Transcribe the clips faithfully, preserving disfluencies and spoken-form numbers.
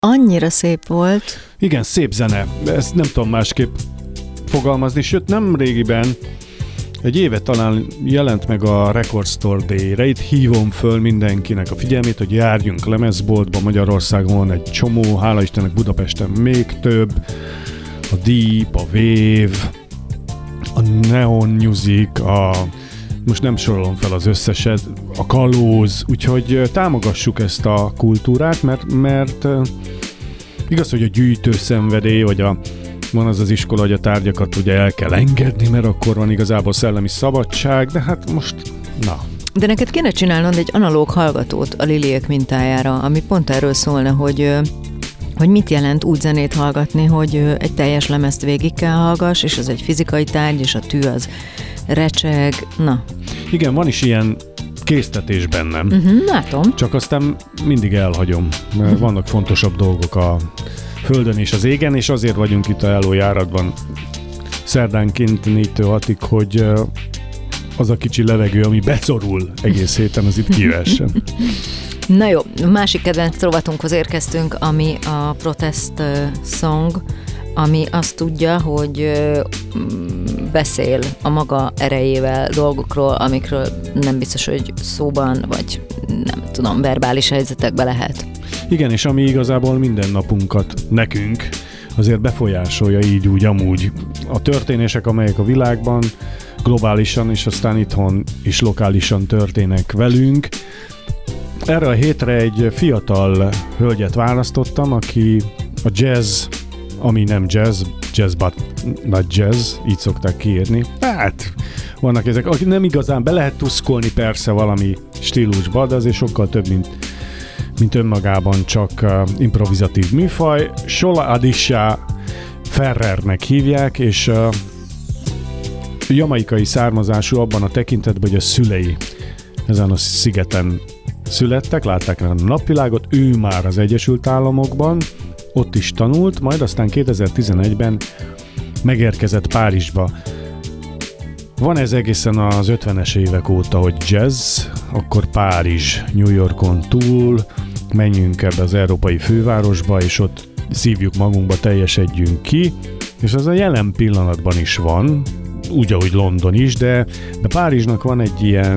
Annyira szép volt. Igen, szép zene. Ezt nem tudom másképp fogalmazni, sőt nem régiben, egy éve talán jelent meg a Record Store Day-re. Itt hívom föl mindenkinek a figyelmét, hogy járjunk lemezboltba. Magyarországon van egy csomó, hála Istennek Budapesten még több. A Deep, a Wave, a Neon Music, a... most nem sorolom fel az összeset, a Kalóz, úgyhogy támogassuk ezt a kultúrát, mert, mert igaz, hogy a gyűjtőszenvedély, vagy a, van az az iskola, hogy a tárgyakat ugye el kell engedni, mert akkor van igazából szellemi szabadság, de hát most, na. De neked kéne csinálnod egy analóg hallgatót a Liliek mintájára, ami pont erről szólna, hogy hogy mit jelent úgy zenét hallgatni, hogy egy teljes lemezt végig kell hallgass, és az egy fizikai tárgy, és a tű az recseg, na. Igen, van is ilyen késztetés bennem. Uh-huh, látom. Csak aztán mindig elhagyom, mert uh-huh. vannak fontosabb dolgok a földön és az égen, és azért vagyunk itt a előjáratban szerdánként négytől hatig, hogy az a kicsi levegő, ami becorul egész héten, az itt kivessen. Na jó, másik kedvenc rovatunkhoz érkeztünk, ami a protest song, ami azt tudja, hogy beszél a maga erejével dolgokról, amikről nem biztos, hogy szóban, vagy nem tudom, verbális helyzetekbe lehet. Igen, és ami igazából minden napunkat nekünk azért befolyásolja így úgy amúgy. A történések, amelyek a világban globálisan és aztán itthon is lokálisan történnek velünk. Erre a hétre egy fiatal hölgyet választottam, aki a jazz, ami nem jazz, jazz but not jazz, így szokták kiírni. Hát, vannak ezek, akik nem igazán be lehet tuszkolni persze valami stílusba, de azért sokkal több, mint, mint önmagában csak uh, improvizatív műfaj. Shola Adisha Ferrernek hívják, és uh, jamaikai származású abban a tekintetben, hogy a szülei ezen a szigeten születtek, látták rá a napvilágot, ő már az Egyesült Államokban, ott is tanult, majd aztán kétezer-tizenegyben megérkezett Párizsba. Van ez egészen az ötvenes évek óta, hogy jazz, akkor Párizs, New Yorkon túl, menjünk ebbe az európai fővárosba, és ott szívjuk magunkba, teljesedjünk ki, és az a jelen pillanatban is van, úgy, ahogy London is, de, de Párizsnak van egy ilyen,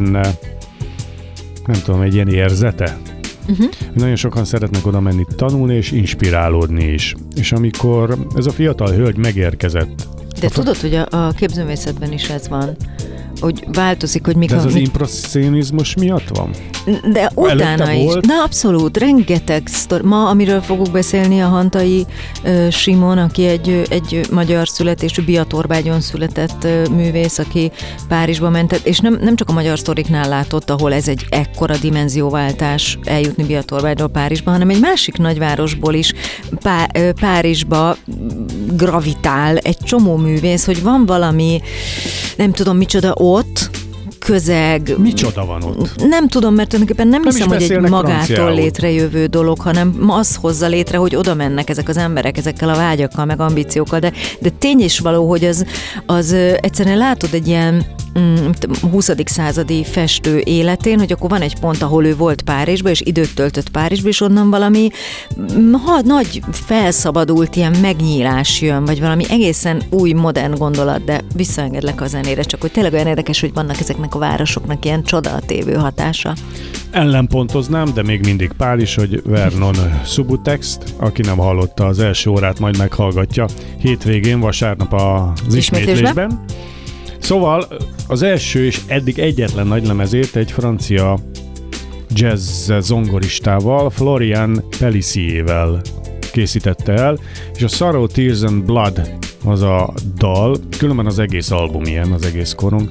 nem tudom, egy ilyen érzete. Uh-huh. Nagyon sokan szeretnek oda menni tanulni és inspirálódni is. És amikor ez a fiatal hölgy megérkezett... De tudod, hogy a, a képzőművészetben is ez van, hogy változik, hogy mikor... De ez az mit... impresszionizmus miatt van? De utána is. Volt? Na abszolút, rengeteg sztori. Ma, amiről fogok beszélni, a Hantai uh, Simon, aki egy, egy magyar születésű, Biatorbágyon született uh, művész, aki Párizsba ment, és nem, nem csak a magyar sztoriknál látott, ahol ez egy ekkora dimenzióváltás eljutni Biatorbágyról Párizsba, hanem egy másik nagyvárosból is Pá, uh, Párizsba gravitál egy csomó művész, hogy van valami, nem tudom micsoda ott, közeg. Micsoda van ott? Nem tudom, mert tulajdonképpen nem, nem hiszem, hogy egy magától franciául létrejövő dolog, hanem az hozza létre, hogy oda mennek ezek az emberek, ezekkel a vágyakkal, meg ambíciókkal, de, de tény is való, hogy az, az egyszerűen látod egy ilyen mm, huszadik századi festő életén, hogy akkor van egy pont, ahol ő volt Párizsba, és időt töltött Párizsba, és onnan valami ha, nagy felszabadult ilyen megnyílás jön, vagy valami egészen új, modern gondolat, de visszaengedlek a zenére, csak hogy tényleg olyan érdekes, hogy vannak ezeknek a városoknak ilyen csodatévő hatása. Ellenpontoznám, de még mindig Párizs, hogy Vernon Subutext, aki nem hallotta az első órát, majd meghallgatja hétvégén, vasárnap az ismétlésben. ismétlésben. Szóval az első és eddig egyetlen nagylemezét egy francia jazz zongoristával, Florian Pellissiervel készítette el, és a Sorrow, Tears and Blood az a dal, különben az egész album ilyen, az egész korong,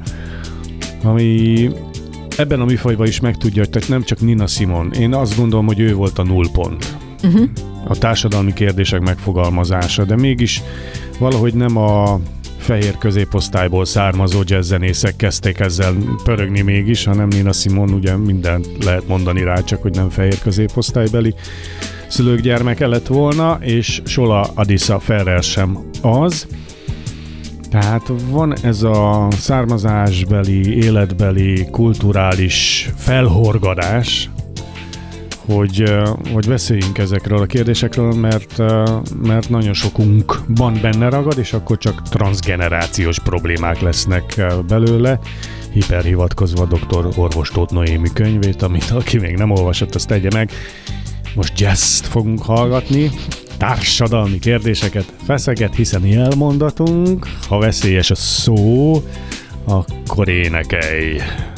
ami ebben a műfajban is megtudja, hogy tehát nem csak Nina Simone. Én azt gondolom, hogy ő volt a nullpont. Uh-huh. A társadalmi kérdések megfogalmazása, de mégis valahogy nem a fehér középosztályból származó jazzzenészek kezdték ezzel pörögni mégis, hanem Nina Simone, ugye mindent lehet mondani rá, csak hogy nem fehér középosztálybeli szülők gyermeke lett volna, és Shola Adisha Ferrer sem az. Tehát van ez a származásbeli, életbeli, kulturális felhorgadás, hogy, hogy beszéljünk ezekről a kérdésekről, mert, mert nagyon sokunkban benne ragad, és akkor csak transzgenerációs problémák lesznek belőle, hiperhivatkozva doktor Orvos Tóth Noémi könyvét, amit aki még nem olvasott, azt tegye meg. Most jazzt fogunk hallgatni, társadalmi kérdéseket feszeget, hiszen jelmondatunk, ha veszélyes a szó, akkor énekelj!